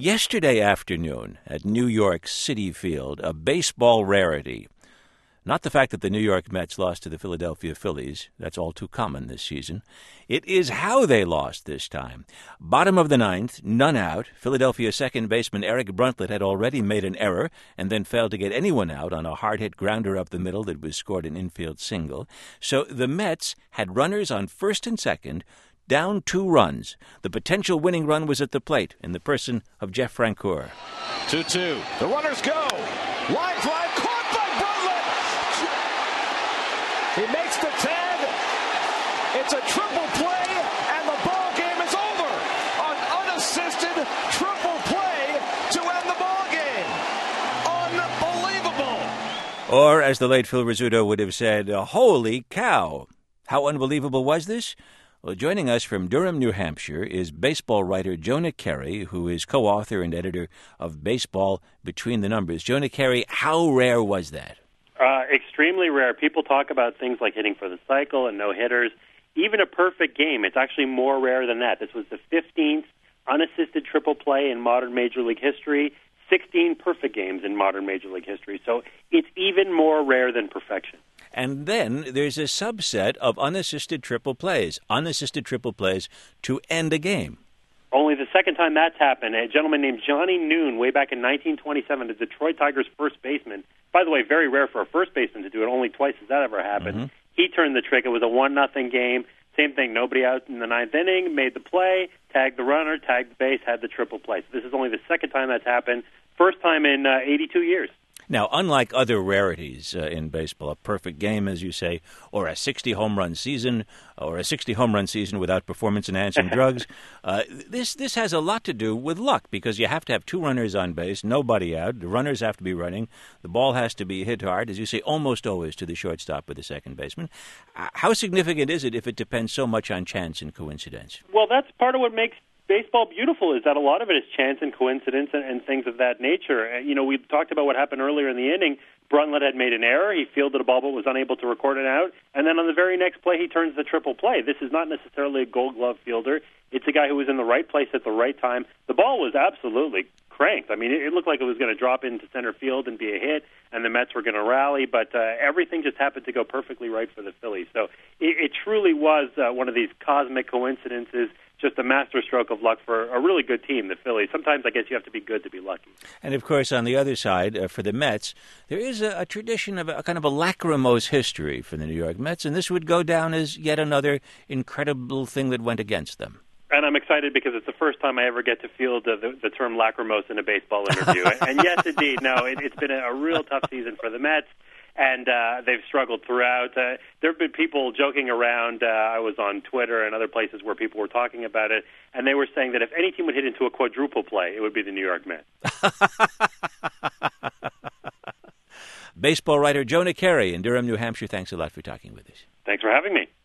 Yesterday afternoon at New York City Field, a baseball rarity. Not the fact that the New York Mets lost to the Philadelphia Phillies. That's all too common this season. It is how they lost this time. Bottom of the ninth, none out. Philadelphia second baseman Eric Bruntlett had already made an error and then failed to get anyone out on a hard-hit grounder up the middle that was scored an infield single. So the Mets had runners on first and second, down 2 runs. The potential winning run was at the plate in the person of Jeff Francoeur. 2-2. The runners go. Line drive caught by Bruntlett. He makes the tag. It's a triple play, and the ball game is over. An unassisted triple play to end the ball game. Unbelievable. Or, as the late Phil Rizzuto would have said, holy cow. How unbelievable was this? Well, joining us from Durham, New Hampshire, is baseball writer Jonah Keri, who is co-author and editor of Baseball Between the Numbers. Jonah Keri, how rare was that? Extremely rare. People talk about things like hitting for the cycle and no-hitters. Even a perfect game, it's actually more rare than that. This was the 15th unassisted triple play in modern Major League history, 16 perfect games in modern Major League history. So it's even more rare than perfection. And then there's a subset of unassisted triple plays to end a game. Only the second time that's happened, a gentleman named Johnny Noon, way back in 1927, the Detroit Tigers first baseman. By the way, very rare for a first baseman to do it. Only twice has that ever happened. Mm-hmm. He turned the trick. It was a 1-0 game. Same thing, nobody out in the ninth inning, made the play, tagged the runner, tagged the base, had the triple play. So this is only the second time that's happened. First time in 82 years. Now, unlike other rarities in baseball, a perfect game, as you say, or a 60-home run season, or a 60-home run season without performance-enhancing drugs, this has a lot to do with luck, because you have to have 2 runners on base, nobody out, the runners have to be running, the ball has to be hit hard, as you say, almost always to the shortstop with the second baseman. How significant is it if it depends so much on chance and coincidence? Well, that's part of what makes baseball beautiful, is that a lot of it is chance and coincidence and things of that nature. You know, we talked about what happened earlier in the inning. Bruntlett had made an error. He fielded a ball but was unable to record it out. And then on the very next play, he turns the triple play. This is not necessarily a gold glove fielder. It's a guy who was in the right place at the right time. The ball was absolutely cranked. I mean, it looked like it was going to drop into center field and be a hit, and the Mets were going to rally, but everything just happened to go perfectly right for the Phillies. So it truly was one of these cosmic coincidences, just a masterstroke of luck for a really good team, the Phillies. Sometimes I guess you have to be good to be lucky. And, of course, on the other side, for the Mets, there is a tradition of a kind of a lachrymose history for the New York Mets, and this would go down as yet another incredible thing that went against them. And I'm excited because it's the first time I ever get to field the term lachrymose in a baseball interview. And yes, indeed, no, it's been a real tough season for the Mets. And they've struggled throughout. There have been people joking around. I was on Twitter and other places where people were talking about it, and they were saying that if any team would hit into a quadruple play, it would be the New York Mets. Baseball writer Jonah Keri in Durham, New Hampshire, thanks a lot for talking with us. Thanks for having me.